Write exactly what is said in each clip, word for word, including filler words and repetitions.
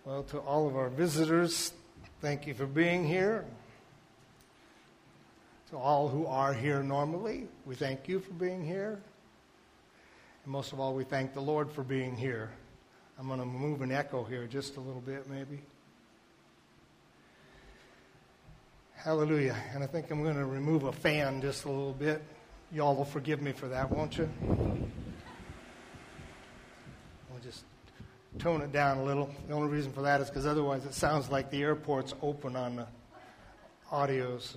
Well, to all of our visitors, thank you for being here. To all who are here normally, we thank you for being here. And most of all, we thank the Lord for being here. I'm going to move an echo here just a little bit, maybe. Hallelujah. And I think I'm going to remove a fan just a little bit. Y'all will forgive me for that, won't you? We'll just tone it down a little. The only reason for that is because otherwise it sounds like the airport's open on the audios.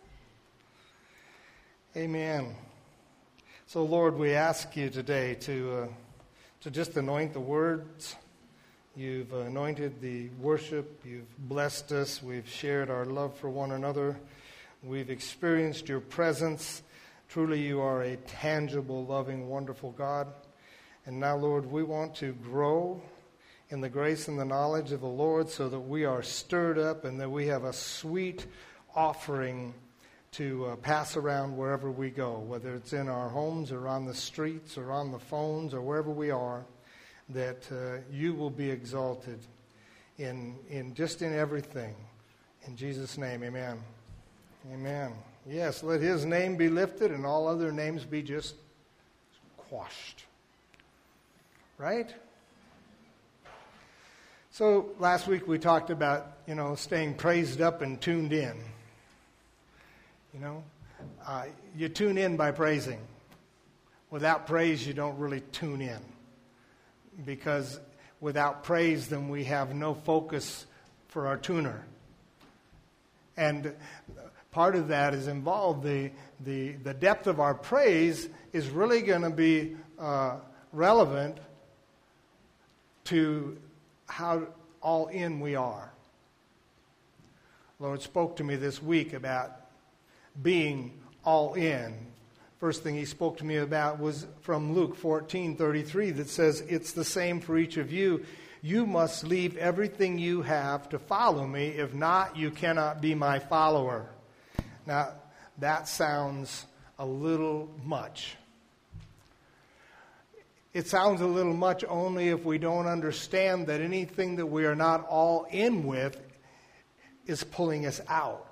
Amen. So, Lord, we ask you today to uh, to just anoint the words. You've anointed the worship. You've blessed us. We've shared our love for one another. We've experienced your presence. Truly, you are a tangible, loving, wonderful God. And now, Lord, we want to grow in the grace and the knowledge of the Lord so that we are stirred up and that we have a sweet offering to uh, pass around wherever we go, whether it's in our homes or on the streets or on the phones or wherever we are, that uh, you will be exalted in in just in everything. In Jesus' name, amen. Amen. Yes, let his name be lifted and all other names be just quashed. Right? So last week we talked about, you know, staying praised up and tuned in. You know, uh, you tune in by praising. Without praise, you don't really tune in. Because without praise, then we have no focus for our tuner. And part of that is involved. The, the, the depth of our praise is really going to be uh, relevant to how all in we are. The Lord spoke to me this week about being all in. First thing he spoke to me about was from Luke fourteen thirty-three that says, it's the same for each of you. You must leave everything you have to follow me. If not, you cannot be my follower. Now, that sounds a little much. It sounds a little much only if we don't understand that anything that we are not all in with is pulling us out.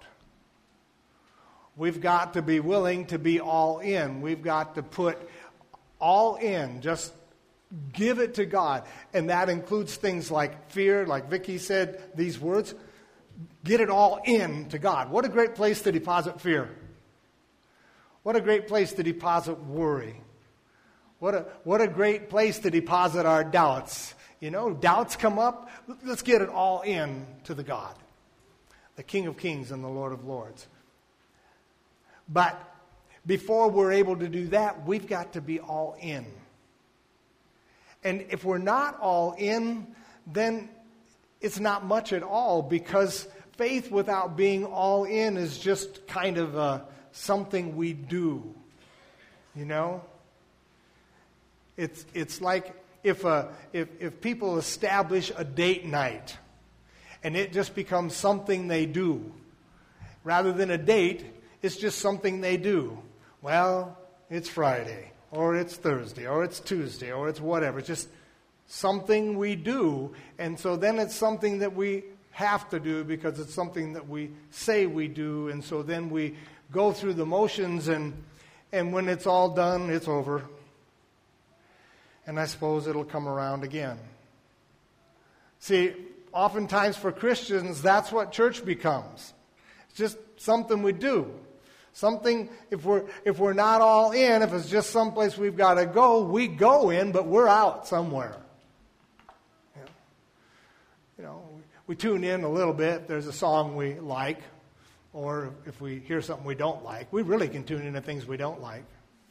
We've got to be willing to be all in. We've got to put all in. Just give it to God. And that includes things like fear, like Vicki said, these words. Get it all in to God. What a great place to deposit fear. What a great place to deposit worry. What a what a great place to deposit our doubts. You know, doubts come up. Let's get it all in to the God, the King of Kings and the Lord of Lords. But before we're able to do that, we've got to be all in. And if we're not all in, then it's not much at all, because faith without being all in is just kind of uh, something we do, you know? It's it's like if uh, if if people establish a date night, and it just becomes something they do, rather than a date, it's just something they do. Well, it's Friday, or it's Thursday, or it's Tuesday, or it's whatever. It's just something we do, and so then it's something that we have to do because it's something that we say we do, and so then we go through the motions, and and when it's all done, it's over. And I suppose it'll come around again. See, oftentimes for Christians, that's what church becomes. It's just something we do. Something, if we're if we're not all in, if it's just someplace we've got to go, we go in, but we're out somewhere. You know, you know we, we tune in a little bit. There's a song we like, or if we hear something we don't like, we really can tune into things we don't like.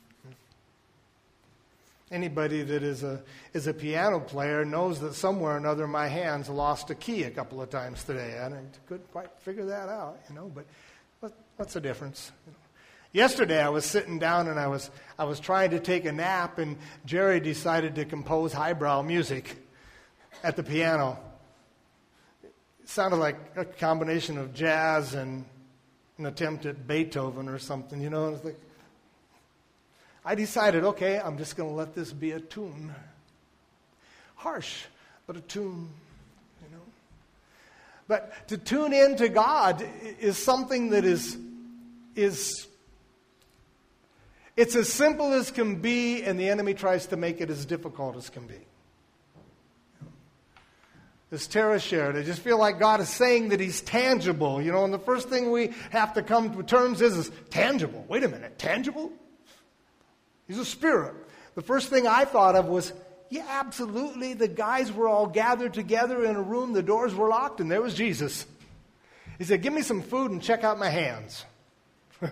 Anybody that is a is a piano player knows that somewhere or another my hands lost a key a couple of times today. I couldn't quite figure that out, you know. But what, what's the difference? You know? Yesterday I was sitting down and I was I was trying to take a nap, and Jerry decided to compose highbrow music at the piano. It sounded like a combination of jazz and an attempt at Beethoven or something, you know. I was like, I decided, okay, I'm just going to let this be a tune. Harsh, but a tune, you know. But to tune in to God is something that is, is, it's as simple as can be, and the enemy tries to make it as difficult as can be. As Tara shared, I just feel like God is saying that He's tangible, you know, and the first thing we have to come to terms is, is tangible. Wait a minute, tangible? He's a spirit. The first thing I thought of was, yeah, absolutely. The guys were all gathered together in a room. The doors were locked, and there was Jesus. He said, give me some food and check out my hands. You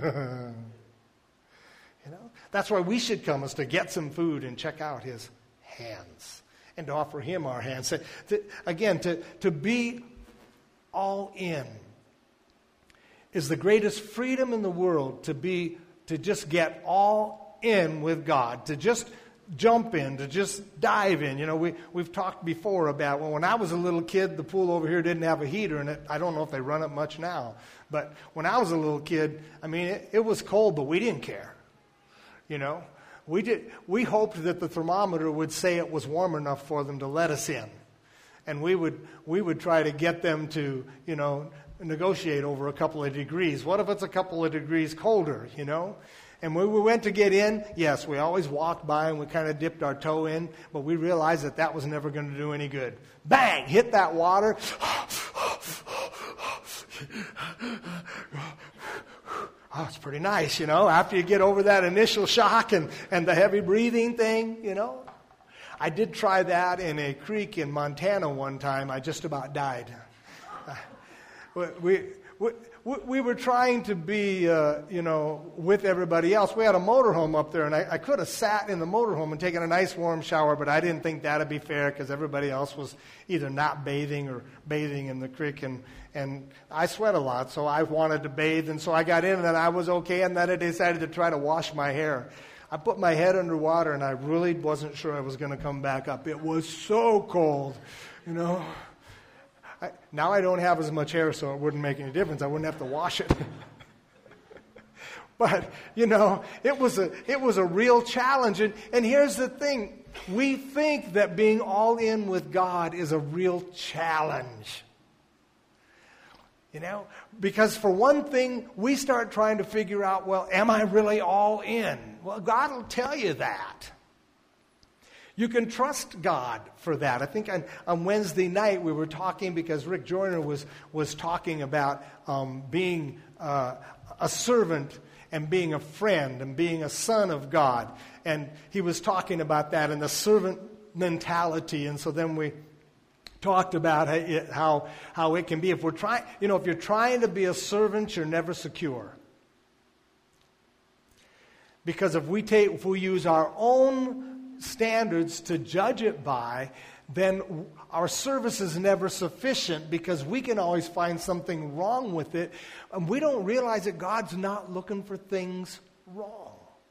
know, that's why we should come, is to get some food and check out His hands and to offer Him our hands. So, to, again, to, to be all in is the greatest freedom in the world, to be, to just get all in with God, to just jump in, to just dive in. You know, we, we've talked before about, well, when I was a little kid, the pool over here didn't have a heater in it. I don't know if they run it much now. But when I was a little kid, I mean, it, it was cold, but we didn't care. You know, we did. We hoped that the thermometer would say it was warm enough for them to let us in. And we would we would try to get them to, you know, negotiate over a couple of degrees. What if it's a couple of degrees colder, you know? And when we went to get in, yes, we always walked by and we kind of dipped our toe in, but we realized that that was never going to do any good. Bang! Hit that water. Oh, it's pretty nice, you know, after you get over that initial shock and, and the heavy breathing thing, you know. I did try that in a creek in Montana one time. I just about died. Uh, we... we We were trying to be, uh, you know, with everybody else. We had a motorhome up there, and I, I could have sat in the motorhome and taken a nice warm shower, but I didn't think that would be fair because everybody else was either not bathing or bathing in the creek, and, and I sweat a lot, so I wanted to bathe, and so I got in, and I was okay, and then I decided to try to wash my hair. I put my head underwater, and I really wasn't sure I was going to come back up. It was so cold, you know. I, now I don't have as much hair, so it wouldn't make any difference. I wouldn't have to wash it. But, you know, it was a it was a real challenge. And, and here's the thing. We think that being all in with God is a real challenge. You know, because for one thing, we start trying to figure out, well, am I really all in? Well, God will tell you that. You can trust God for that. I think on, on Wednesday night we were talking because Rick Joyner was, was talking about um, being uh, a servant and being a friend and being a son of God. And he was talking about that and the servant mentality. And so then we talked about it, how, how it can be. If we're trying, you know, if you're trying to be a servant, you're never secure. Because if we take, if we use our own standards to judge it by, then our service is never sufficient because we can always find something wrong with it, and we don't realize that God's not looking for things wrong.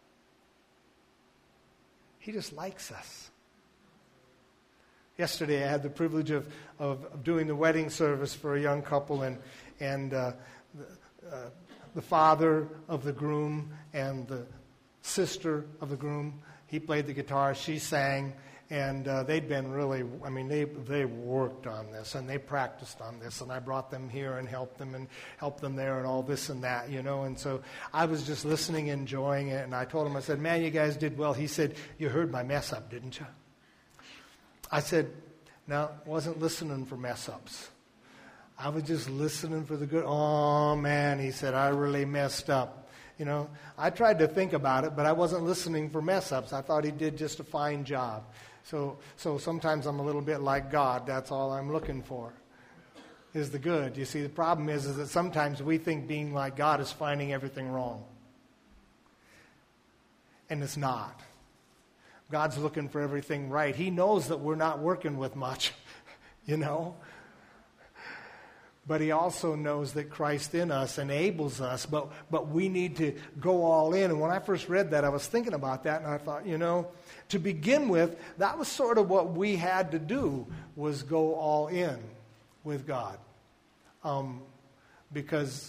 He just likes us. Yesterday I had the privilege of, of, of doing the wedding service for a young couple, and, and uh, the, uh, the father of the groom and the sister of the groom, he played the guitar, she sang, and uh, they'd been really, I mean, they they worked on this, and they practiced on this, and I brought them here and helped them and helped them there and all this and that, you know, and so I was just listening, enjoying it, and I told him, I said, man, you guys did well. He said, you heard my mess up, didn't you? I said, no, I wasn't listening for mess ups. I was just listening for the good. Oh, man, he said, I really messed up. You know, I tried to think about it, but I wasn't listening for mess-ups. I thought he did just a fine job. So so sometimes I'm a little bit like God. That's all I'm looking for, is the good. You see, the problem is, is that sometimes we think being like God is finding everything wrong. And it's not. God's looking for everything right. He knows that we're not working with much, you know. But he also knows that Christ in us enables us, but but we need to go all in. And when I first read that, I was thinking about that, and I thought, you know, to begin with, that was sort of what we had to do, was go all in with God. Um, because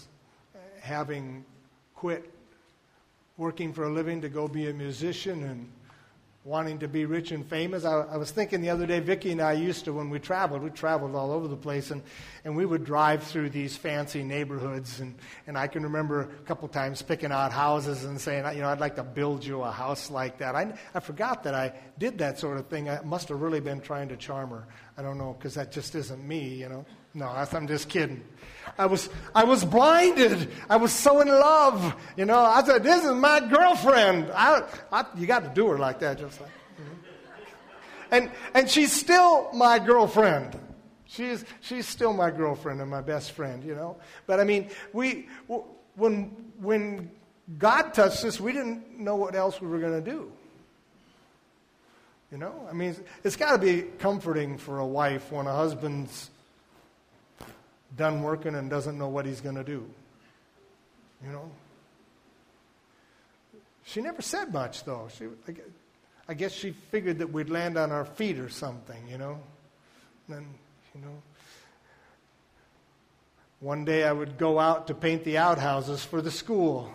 having quit working for a living to go be a musician and wanting to be rich and famous. I, I was thinking the other day, Vicki and I used to, when we traveled, we traveled all over the place, and, and we would drive through these fancy neighborhoods, and, and I can remember a couple times picking out houses and saying, you know, I'd like to build you a house like that. I, I forgot that I did that sort of thing. I must have really been trying to charm her. I don't know, because that just isn't me, you know. No, I'm just kidding. I was I was blinded. I was so in love. You know, I said, this is my girlfriend. I, I, you got to do her like that, just like. Mm-hmm. And and she's still my girlfriend. She's she's still my girlfriend and my best friend, you know. But I mean, we when when God touched us, we didn't know what else we were going to do. You know, I mean, it's got to be comforting for a wife when a husband's done working and doesn't know what he's going to do. You know? She never said much, though. She, I guess she figured that we'd land on our feet or something, you know? And then, you know, one day I would go out to paint the outhouses for the school.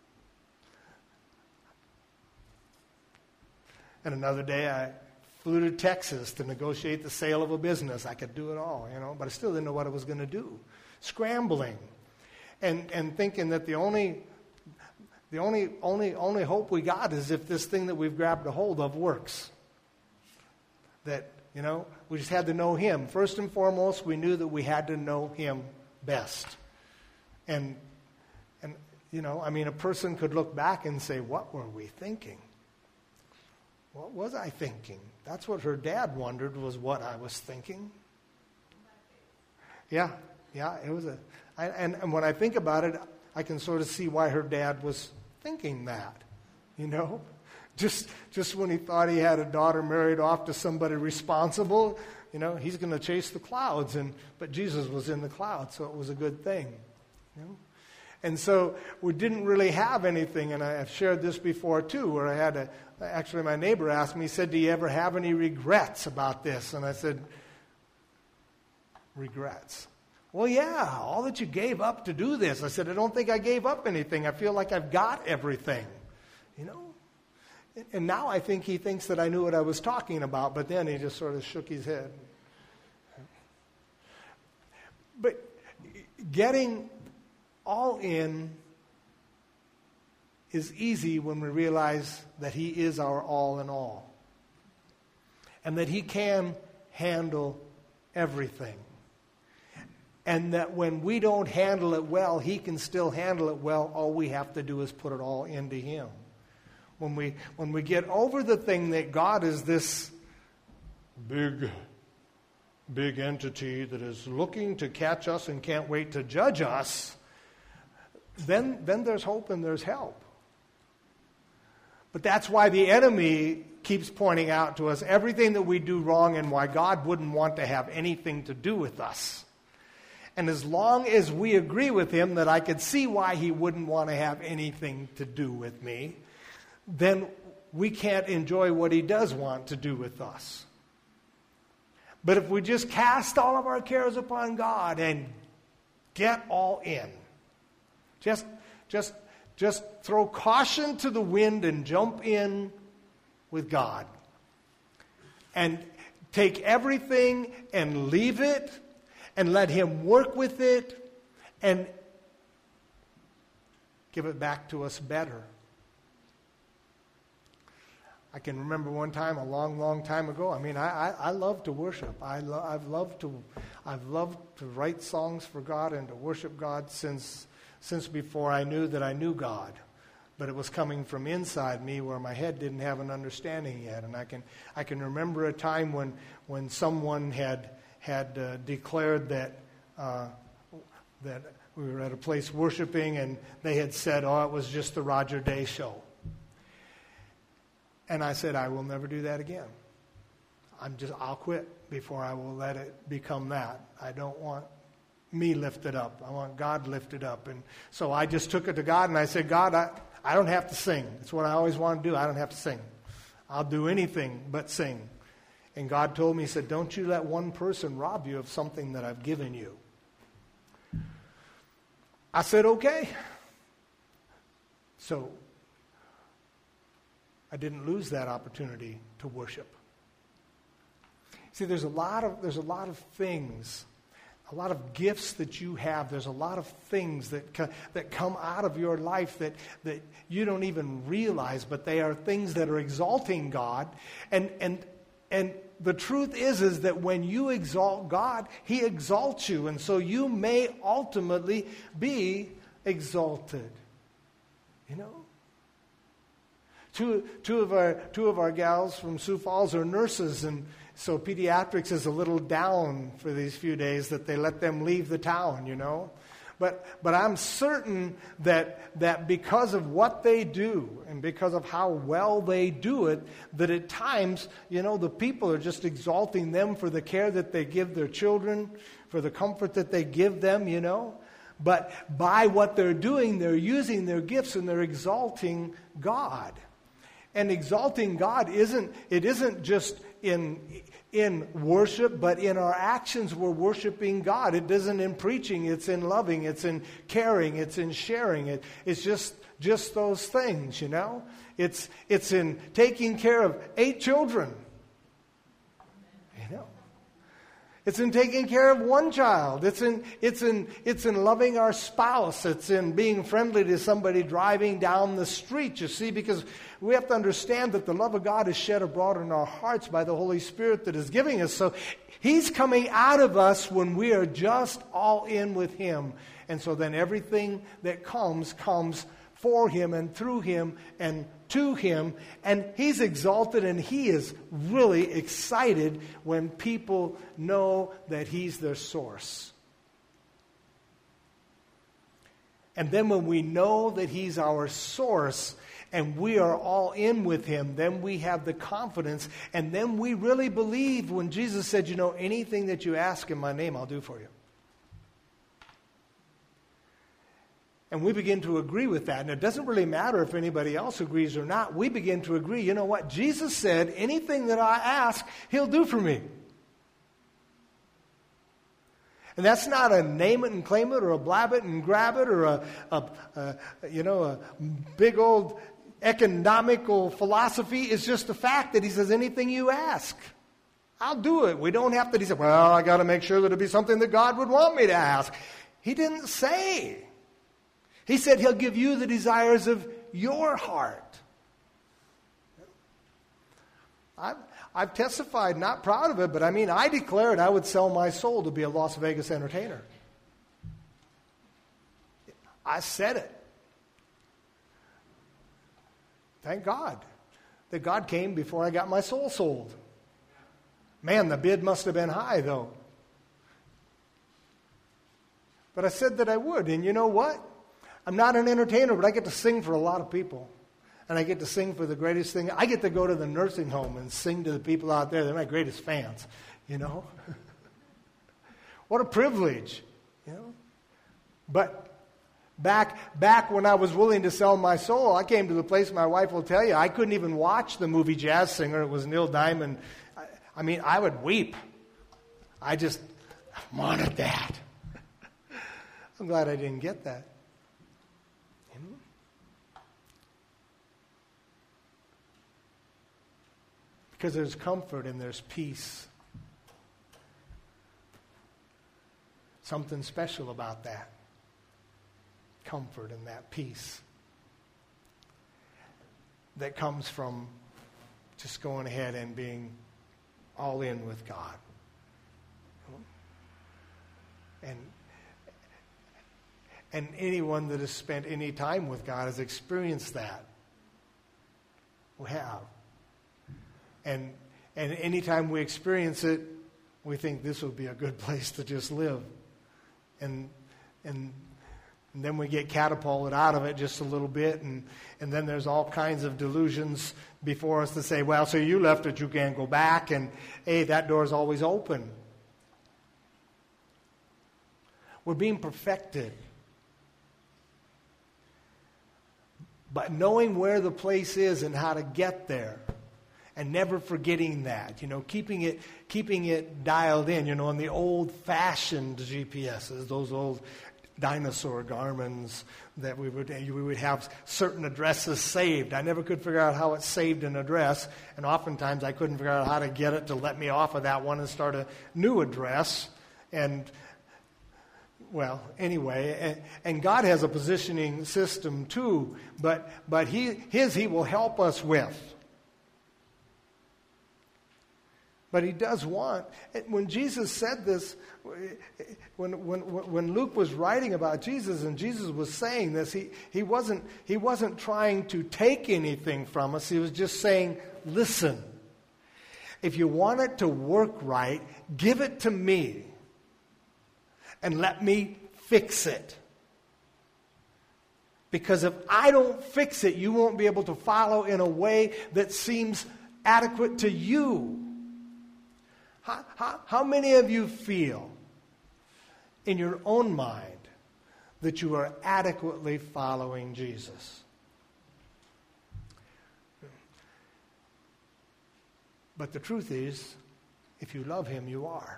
And another day I flew to Texas to negotiate the sale of a business. I could do it all, you know, but I still didn't know what I was going to do. Scrambling, and and thinking that the only, the only only only hope we got is if this thing that we've grabbed a hold of works. That, you know, we just had to know Him first and foremost. We knew that we had to know Him best, and and you know, I mean, a person could look back and say, "What were we thinking? What was I thinking?" That's what her dad wondered, was what I was thinking. Yeah, yeah, it was a... I, and, and when I think about it, I can sort of see why her dad was thinking that, you know? Just just when he thought he had a daughter married off to somebody responsible, you know, he's going to chase the clouds. And but Jesus was in the clouds, so it was a good thing, you know? And so we didn't really have anything, and I've shared this before too, where I had a, actually my neighbor asked me, he said, do you ever have any regrets about this? And I said, regrets? Well, yeah, all that you gave up to do this. I said, I don't think I gave up anything. I feel like I've got everything, you know? And now I think he thinks that I knew what I was talking about, but then he just sort of shook his head. But getting all in is easy when we realize that He is our all in all, and that He can handle everything, and that when we don't handle it well, He can still handle it well. All we have to do is put it all into Him. When we when we get over the thing that God is this big big entity that is looking to catch us and can't wait to judge us, Then, then there's hope and there's help. But that's why the enemy keeps pointing out to us everything that we do wrong and why God wouldn't want to have anything to do with us. And as long as we agree with him that I could see why he wouldn't want to have anything to do with me, then we can't enjoy what he does want to do with us. But if we just cast all of our cares upon God and get all in, just, just, just throw caution to the wind and jump in with God, and take everything and leave it and let him work with it and give it back to us better. I can remember one time, a long, long time ago. I mean, I, I, I love to worship. I lo- I've loved to, I've loved to write songs for God and to worship God since, since before I knew that I knew God. But it was coming from inside me, where my head didn't have an understanding yet. And I can, I can remember a time when, when someone had, had uh, declared that, uh, that we were at a place worshiping, and they had said, "Oh, it was just the Roger Day show." And I said, I will never do that again. I'm just, I'll quit before I will let it become that. I don't want me lifted up. I want God lifted up. And so I just took it to God and I said, God, I, I don't have to sing. It's what I always want to do. I don't have to sing. I'll do anything but sing. And God told me, he said, don't you let one person rob you of something that I've given you. I said, okay. So I didn't lose that opportunity to worship. See, there's a lot of there's a lot of things, a lot of gifts that you have. There's a lot of things that co- that come out of your life that that you don't even realize, but they are things that are exalting God. And and and the truth is is that when you exalt God, He exalts you, and so you may ultimately be exalted. You know. Two, two of our two of our gals from Sioux Falls are nurses, and so pediatrics is a little down for these few days that they let them leave the town, you know. But but I'm certain that that because of what they do and because of how well they do it, that at times, you know, the people are just exalting them for the care that they give their children, for the comfort that they give them, you know. But by what they're doing, they're using their gifts and they're exalting God. And exalting God isn't, it isn't just in, in worship, but in our actions we're worshiping God. It isn't in preaching, it's in loving, it's in caring, it's in sharing. It, it's just, just those things, you know. It's, it's in taking care of eight children, you know. It's in taking care of one child. It's in, it's in, it's in loving our spouse. It's in being friendly to somebody driving down the street, you see, because we have to understand that the love of God is shed abroad in our hearts by the Holy Spirit that is giving us. So He's coming out of us when we are just all in with Him. And so then everything that comes, comes for Him and through Him and to Him. And He's exalted and He is really excited when people know that He's their source. And then when we know that He's our source and we are all in with Him, then we have the confidence, and then we really believe when Jesus said, you know, anything that you ask in my name, I'll do for you. And we begin to agree with that. And it doesn't really matter if anybody else agrees or not. We begin to agree, you know what? Jesus said, anything that I ask, He'll do for me. And that's not a name it and claim it or a blab it and grab it or a, a, a you know, a big old economical philosophy. It's just the fact that He says, anything you ask, I'll do it. We don't have to, He said, well, I got to make sure that it'll be something that God would want me to ask. He didn't say. He said He'll give you the desires of your heart. I've, I've testified, not proud of it, but I mean, I declared I would sell my soul to be a Las Vegas entertainer. I said it. Thank God that God came before I got my soul sold. Man, the bid must have been high, though. But I said that I would, and you know what? I'm not an entertainer, but I get to sing for a lot of people. And I get to sing for the greatest thing. I get to go to the nursing home and sing to the people out there. They're my greatest fans, you know. What a privilege, you know. But back back when I was willing to sell my soul, I came to the place, my wife will tell you, I couldn't even watch the movie Jazz Singer. It was Neil Diamond. I, I mean, I would weep. I just wanted that. I'm glad I didn't get that. Because there's comfort and there's peace. Something special about that. Comfort and that peace. That comes from just going ahead and being all in with God. And, and anyone that has spent any time with God has experienced that. We have. And and anytime we experience it, we think this would be a good place to just live. And and, and then we get catapulted out of it just a little bit, and, and then there's all kinds of delusions before us to say, well, so you left it, you can't go back, and hey, that door's always open. We're being perfected. But knowing where the place is and how to get there. And never forgetting that, you know, keeping it keeping it dialed in, you know, on the old-fashioned G P Ses, those old dinosaur garments that we would we would have certain addresses saved. I never could figure out how it saved an address, and oftentimes I couldn't figure out how to get it to let me off of that one and start a new address. And well, anyway, and, and God has a positioning system too, but but he his he will help us with. But he does want, when Jesus said this, when, when, when Luke was writing about Jesus and Jesus was saying this, he, he, wasn't, he wasn't trying to take anything from us. He was just saying, listen, if you want it to work right, give it to me and let me fix it. Because if I don't fix it, you won't be able to follow in a way that seems adequate to you. How, how, how many of you feel in your own mind that you are adequately following Jesus? But the truth is, if you love him, you are.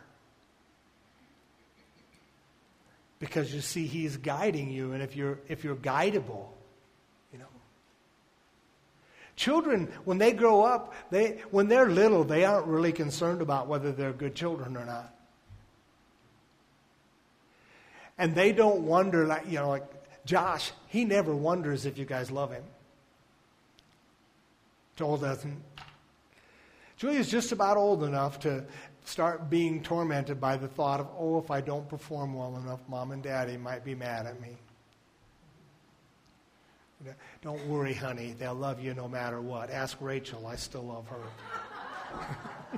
Because you see, he's guiding you, and if you're if you're guidable, you know. Children, when they grow up, they when they're little, they aren't really concerned about whether they're good children or not. And they don't wonder, like, you know, like Josh, he never wonders if you guys love him. Joel doesn't. Julia's just about old enough to start being tormented by the thought of, oh, if I don't perform well enough, Mom and Daddy might be mad at me. Don't worry, honey. They'll love you no matter what. Ask Rachel. I still love her.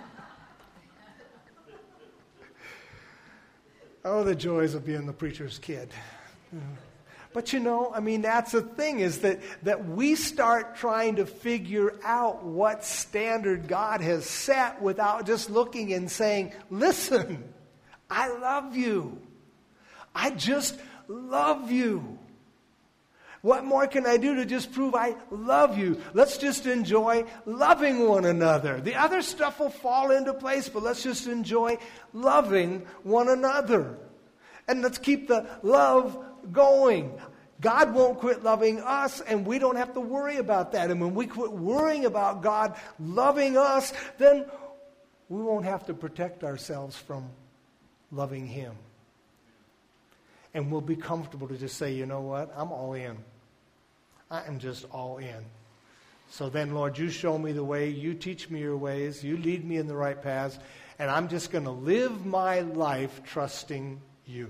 Oh, the joys of being the preacher's kid. But you know, I mean, that's the thing, is that, that we start trying to figure out what standard God has set without just looking and saying, listen, I love you. I just love you. What more can I do to just prove I love you? Let's just enjoy loving one another. The other stuff will fall into place, but let's just enjoy loving one another. And let's keep the love going. God won't quit loving us, and we don't have to worry about that. And when we quit worrying about God loving us, then we won't have to protect ourselves from loving him. And we'll be comfortable to just say, you know what? I'm all in. I am just all in. So then, Lord, you show me the way. You teach me your ways. You lead me in the right paths. And I'm just going to live my life trusting you.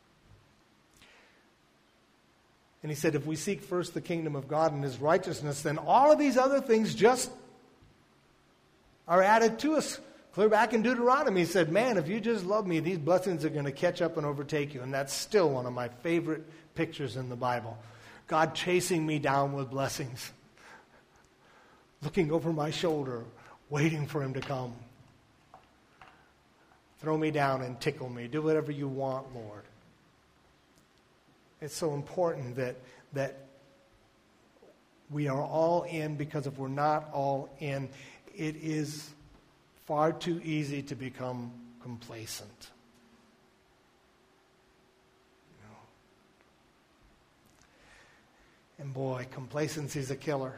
And he said, if we seek first the kingdom of God and his righteousness, then all of these other things just are added to us. Clear back in Deuteronomy, he said, man, if you just love me, these blessings are going to catch up and overtake you. And that's still one of my favorite pictures in the Bible. God chasing me down with blessings. Looking over my shoulder, waiting for him to come. Throw me down and tickle me. Do whatever you want, Lord. It's so important that, that we are all in, because if we're not all in, it is far too easy to become complacent. You know? And boy, complacency is a killer.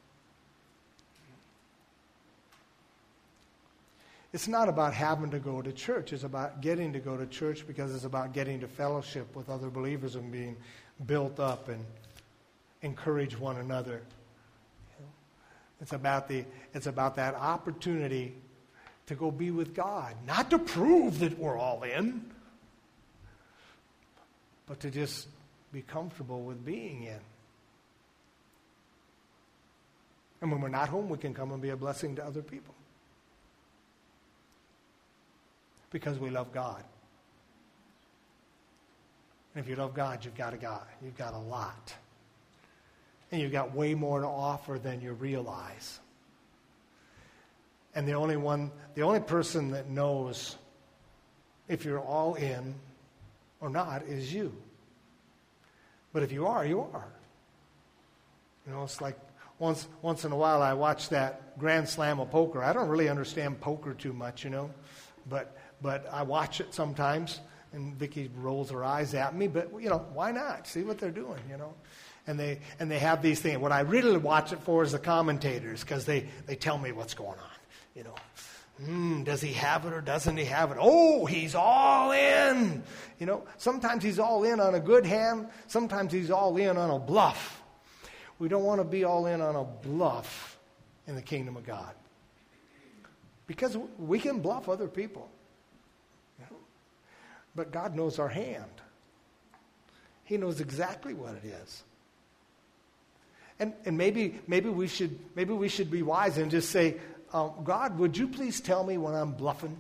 It's not about having to go to church. It's about getting to go to church, because it's about getting to fellowship with other believers and being built up and encourage one another. It's about the it's about that opportunity to go be with God, not to prove that we're all in, but to just be comfortable with being in. And when we're not home, we can come and be a blessing to other people. Because we love God. And if you love God, you've got a God. You've got a lot. And you've got way more to offer than you realize. And the only one, the only person that knows if you're all in or not is you. But if you are, you are. You know, it's like once once in a while I watch that Grand Slam of poker. I don't really understand poker too much, you know, but but I watch it sometimes And Vicky rolls her eyes at me, but, you know, why not? See what they're doing, you know. And they and they have these things. What I really watch it for is the commentators, because they, they tell me what's going on, you know. Mm, does he have it or doesn't he have it? Oh, he's all in. You know, sometimes he's all in on a good hand. Sometimes he's all in on a bluff. We don't want to be all in on a bluff in the kingdom of God. Because we can bluff other people. You know? But God knows our hand. He knows exactly what it is. And and maybe maybe we should maybe we should be wise and just say, Uh, God, would you please tell me when I'm bluffing?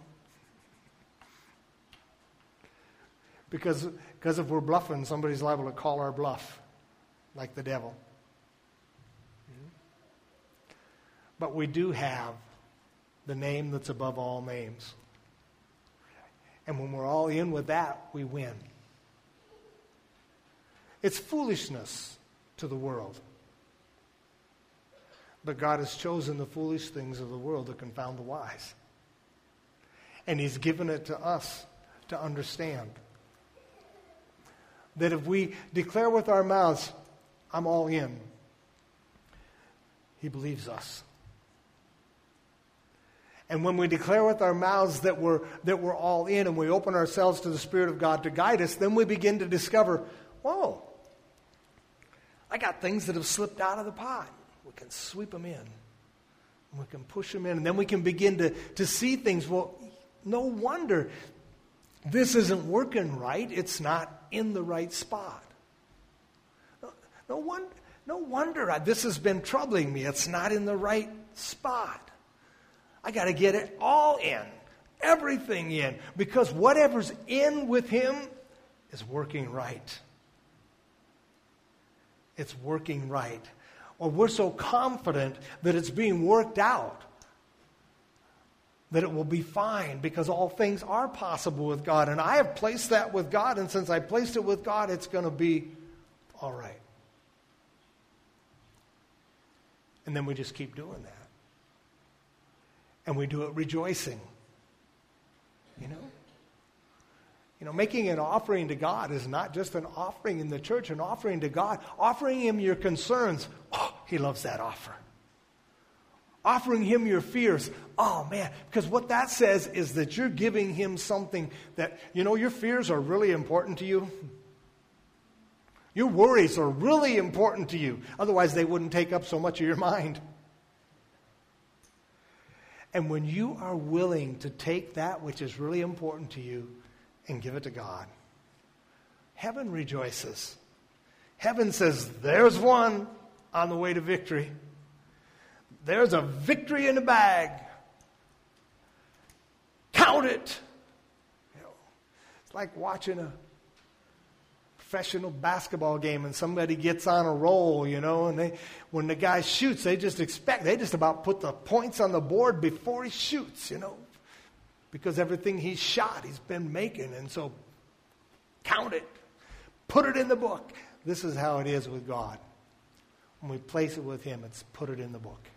Because because if we're bluffing, somebody's liable to call our bluff, like the devil. Mm-hmm. But we do have the name that's above all names. And when we're all in with that, we win. It's foolishness to the world. But God has chosen the foolish things of the world to confound the wise. And he's given it to us to understand that if we declare with our mouths, I'm all in, he believes us. And when we declare with our mouths that we're, that we're all in and we open ourselves to the Spirit of God to guide us, then we begin to discover, whoa, I got things that have slipped out of the pot. We can sweep them in. We can push them in. And then we can begin to, to see things. Well, no wonder this isn't working right. It's not in the right spot. No, no, wonder, no wonder I, this has been troubling me. It's not in the right spot. I got to get it all in. Everything in. Because whatever's in with him is working right. It's working right. Or we're so confident that it's being worked out that it will be fine because all things are possible with God. And I have placed that with God, and since I placed it with God, it's going to be all right. And then we just keep doing that. And we do it rejoicing. You know? You know, making an offering to God is not just an offering in the church, an offering to God. Offering him your concerns. Oh, he loves that offer. Offering him your fears. Oh, man. Because what that says is that you're giving him something that, you know, your fears are really important to you. Your worries are really important to you. Otherwise, they wouldn't take up so much of your mind. And when you are willing to take that which is really important to you and give it to God, heaven rejoices. Heaven says, there's one on the way to victory. There's a victory in the bag. Count it. You know, it's like watching a professional basketball game and somebody gets on a roll, you know, and they, when the guy shoots, they just expect, they just about put the points on the board before he shoots, you know. Because everything he's shot, he's been making. And so, count it. Put it in the book. This is how it is with God. When we place it with him, it's put it in the book.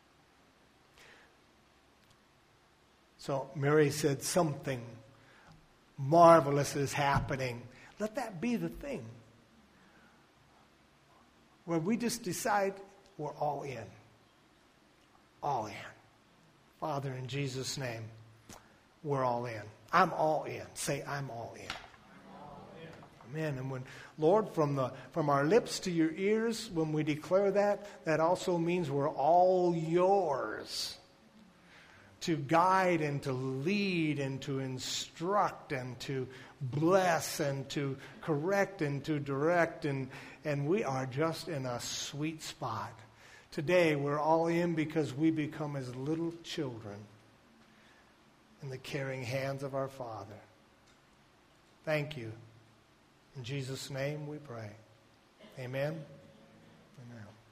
So, Mary said something marvelous is happening. Let that be the thing. Where we just decide we're all in. All in. Father, in Jesus' name. We're all in. I'm all in. Say, I'm all in. I'm all in. Amen. And when, Lord, from the from our lips to your ears, when we declare that, that also means we're all yours. To guide and to lead and to instruct and to bless and to correct and to direct. And, and we are just in a sweet spot. Today, we're all in because we become as little children in the caring hands of our Father. Thank you. In Jesus' name we pray. Amen. Amen.